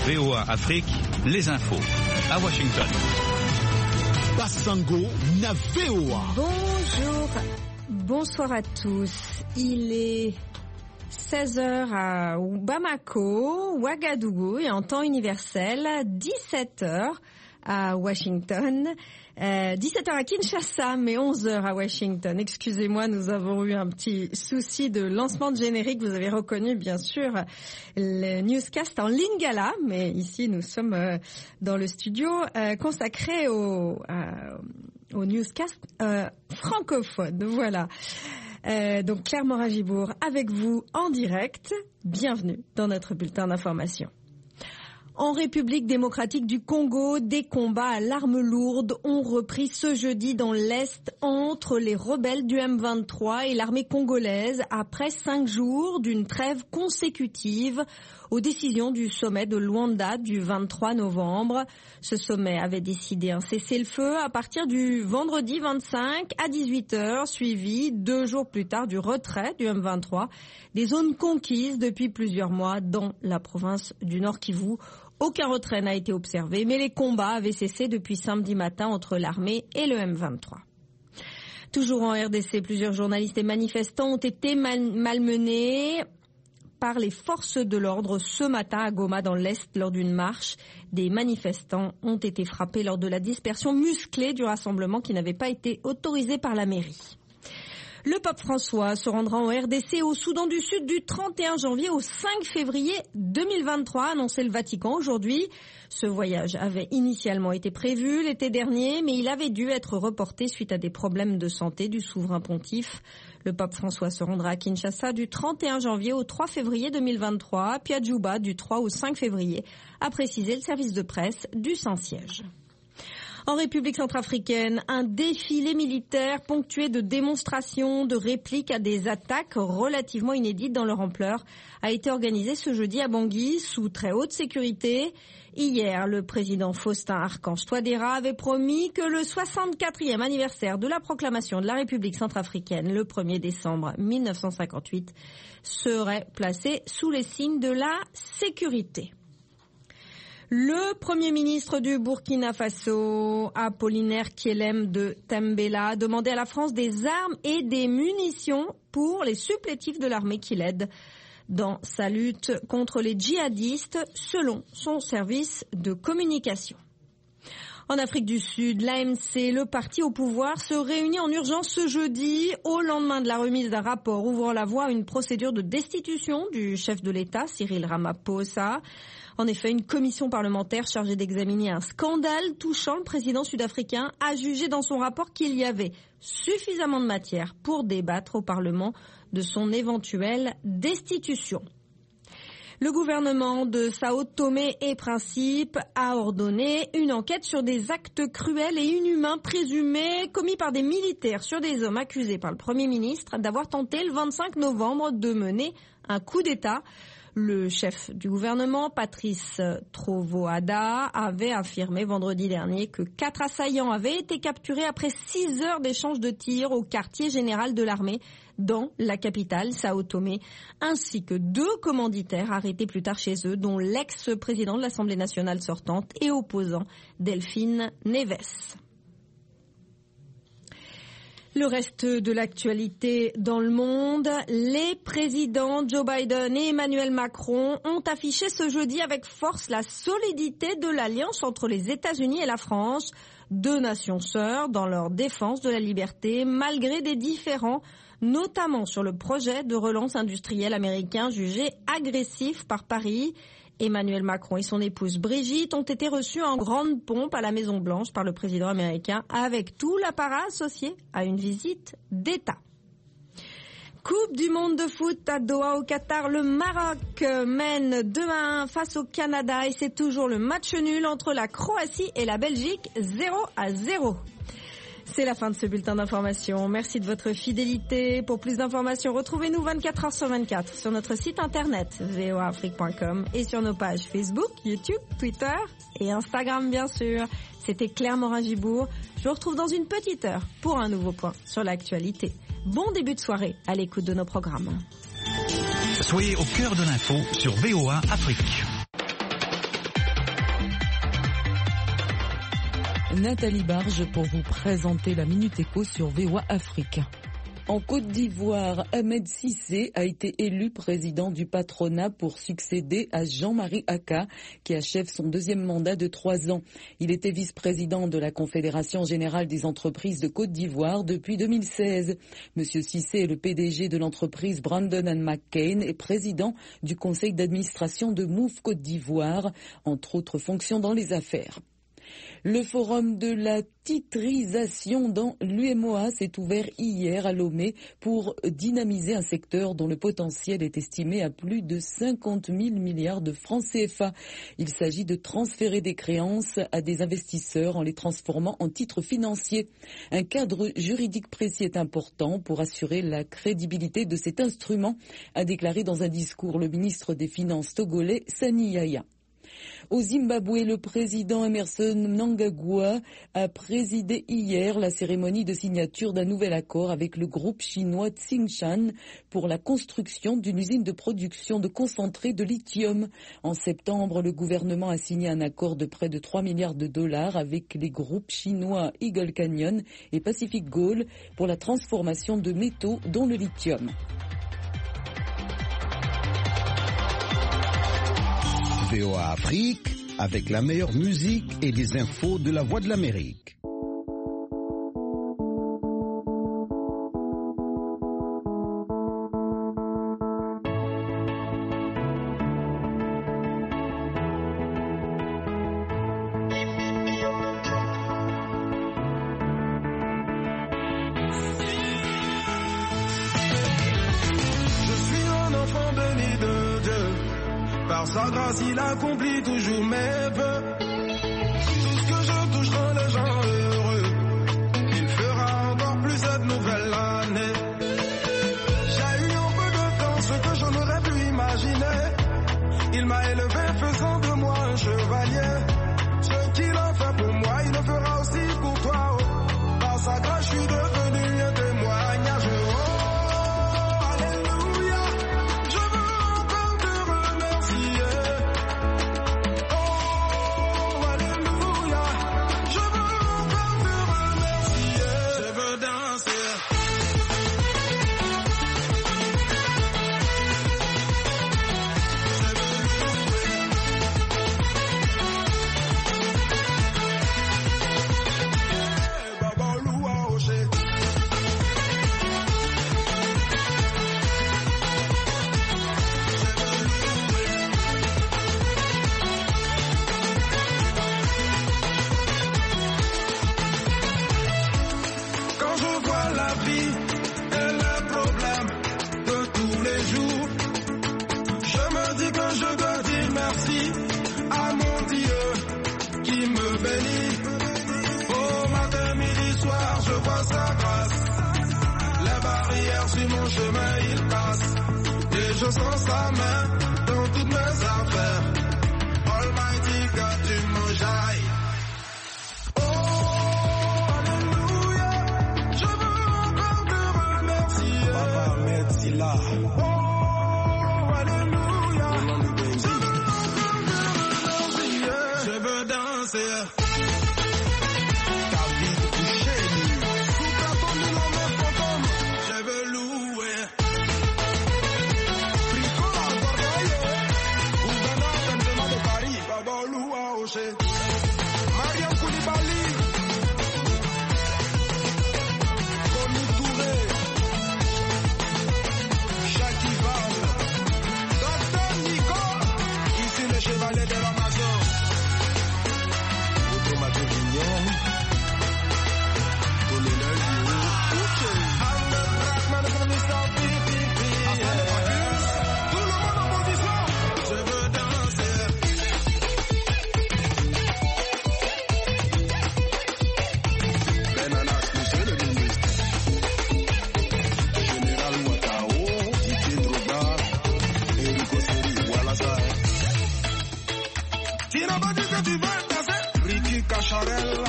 VOA Afrique, les infos. À Washington. Basango na VOA. Bonjour, bonsoir à tous. Il est 16h à Bamako, Ouagadougou et en temps universel, 17h à Washington, 17h à Kinshasa, mais 11h à Washington. Excusez-moi, nous avons eu un petit souci de lancement de générique. Vous avez reconnu, bien sûr, le newscast en lingala, mais ici, nous sommes dans le studio consacré au newscast francophone. Voilà. Donc, Claire Morin-Gibour avec vous en direct. Bienvenue dans notre bulletin d'information. En République démocratique du Congo, des combats à l'arme lourde ont repris ce jeudi dans l'Est entre les rebelles du M23 et l'armée congolaise après 5 jours d'une trêve consécutive aux décisions du sommet de Luanda du 23 novembre. Ce sommet avait décidé un cessez-le-feu à partir du vendredi 25 à 18h, suivi 2 jours plus tard du retrait du M23 des zones conquises depuis plusieurs mois dans la province du Nord Kivu. Aucun retrait n'a été observé, mais les combats avaient cessé depuis samedi matin entre l'armée et le M23. Toujours en RDC, plusieurs journalistes et manifestants ont été malmenés par les forces de l'ordre ce matin à Goma dans l'Est lors d'une marche. Des manifestants ont été frappés lors de la dispersion musclée du rassemblement qui n'avait pas été autorisé par la mairie. Le pape François se rendra en RDC et au Soudan du Sud du 31 janvier au 5 février 2023, a annoncé le Vatican aujourd'hui. Ce voyage avait initialement été prévu l'été dernier, mais il avait dû être reporté suite à des problèmes de santé du souverain pontife. Le pape François se rendra à Kinshasa du 31 janvier au 3 février 2023, puis à Djouba du 3 au 5 février, a précisé le service de presse du Saint-Siège. En République centrafricaine, un défilé militaire ponctué de démonstrations, de répliques à des attaques relativement inédites dans leur ampleur a été organisé ce jeudi à Bangui sous très haute sécurité. Hier, le président Faustin Archange Touadéra avait promis que le 64e anniversaire de la proclamation de la République centrafricaine, le 1er décembre 1958, serait placé sous les signes de la sécurité. Le Premier ministre du Burkina Faso, Apollinaire Kielem de Tembela, a demandé à la France des armes et des munitions pour les supplétifs de l'armée qui l'aident dans sa lutte contre les djihadistes, selon son service de communication. En Afrique du Sud, l'ANC, le parti au pouvoir, se réunit en urgence ce jeudi au lendemain de la remise d'un rapport ouvrant la voie à une procédure de destitution du chef de l'État, Cyril Ramaphosa. En effet, une commission parlementaire chargée d'examiner un scandale touchant le président sud-africain a jugé dans son rapport qu'il y avait suffisamment de matière pour débattre au Parlement de son éventuelle destitution. Le gouvernement de Sao Tomé et Principe a ordonné une enquête sur des actes cruels et inhumains présumés commis par des militaires sur des hommes accusés par le Premier ministre d'avoir tenté le 25 novembre de mener un coup d'État. Le chef du gouvernement, Patrice Trovoada, avait affirmé vendredi dernier que 4 assaillants avaient été capturés après 6 heures d'échange de tirs au quartier général de l'armée dans la capitale, Sao Tomé, ainsi que 2 commanditaires arrêtés plus tard chez eux, dont l'ex-président de l'Assemblée nationale sortante et opposant Delphine Neves. Le reste de l'actualité dans le monde, les présidents Joe Biden et Emmanuel Macron ont affiché ce jeudi avec force la solidité de l'alliance entre les États-Unis et la France, 2 nations sœurs dans leur défense de la liberté, malgré des différends, notamment sur le projet de relance industrielle américain jugé agressif par Paris. Emmanuel Macron et son épouse Brigitte ont été reçus en grande pompe à la Maison-Blanche par le président américain avec tout l'apparat associé à une visite d'État. Coupe du monde de foot à Doha au Qatar, le Maroc mène 2-1 face au Canada et c'est toujours le match nul entre la Croatie et la Belgique, 0-0. C'est la fin de ce bulletin d'information. Merci de votre fidélité. Pour plus d'informations, retrouvez-nous 24 heures sur 24 sur notre site internet voaafrique.com et sur nos pages Facebook, YouTube, Twitter et Instagram bien sûr. C'était Claire Morin-Gibour. Je vous retrouve dans une petite heure pour un nouveau point sur l'actualité. Bon début de soirée à l'écoute de nos programmes. Soyez au cœur de l'info sur VOA Afrique. Nathalie Barge pour vous présenter la Minute Éco sur VOA Afrique. En Côte d'Ivoire, Ahmed Cissé a été élu président du patronat pour succéder à Jean-Marie Aka, qui achève son deuxième mandat de 3 ans. Il était vice-président de la Confédération générale des entreprises de Côte d'Ivoire depuis 2016. Monsieur Cissé est le PDG de l'entreprise Brandon & McCain et président du conseil d'administration de Move Côte d'Ivoire, entre autres fonctions dans les affaires. Le forum de la titrisation dans l'UMOA s'est ouvert hier à Lomé pour dynamiser un secteur dont le potentiel est estimé à plus de 50 000 milliards de francs CFA. Il s'agit de transférer des créances à des investisseurs en les transformant en titres financiers. Un cadre juridique précis est important pour assurer la crédibilité de cet instrument, a déclaré dans un discours le ministre des Finances togolais Sani Yaya. Au Zimbabwe, le président Emmerson Mnangagwa a présidé hier la cérémonie de signature d'un nouvel accord avec le groupe chinois Tsingshan pour la construction d'une usine de production de concentré de lithium. En septembre, le gouvernement a signé un accord de près de 3 milliards de dollars avec les groupes chinois Eagle Canyon et Pacific Gold pour la transformation de métaux dont le lithium. VOA Afrique, avec la meilleure musique et les infos de la Voix de l'Amérique. Sa grâce, il accomplit toujours mes vœux. Tout ce que je touche rend les gens heureux. Il fera encore plus cette nouvelle année. J'ai eu un peu de temps, ce que je n'aurais pu imaginer. Il m'a élevé, faisant de moi un chevalier. Ce qu'il a fait pour moi, il le fera aussi pour toi. Oh. Par sa grâce, je suis devenu un témoignage. Je sens sa main dans toutes mes affaires. Almighty God, tu m'enjailles. Oh, alléluia. Je veux encore te remercier. Papa, merci là. Oh, alléluia. Je veux encore te remercier. Je veux danser. Charelle.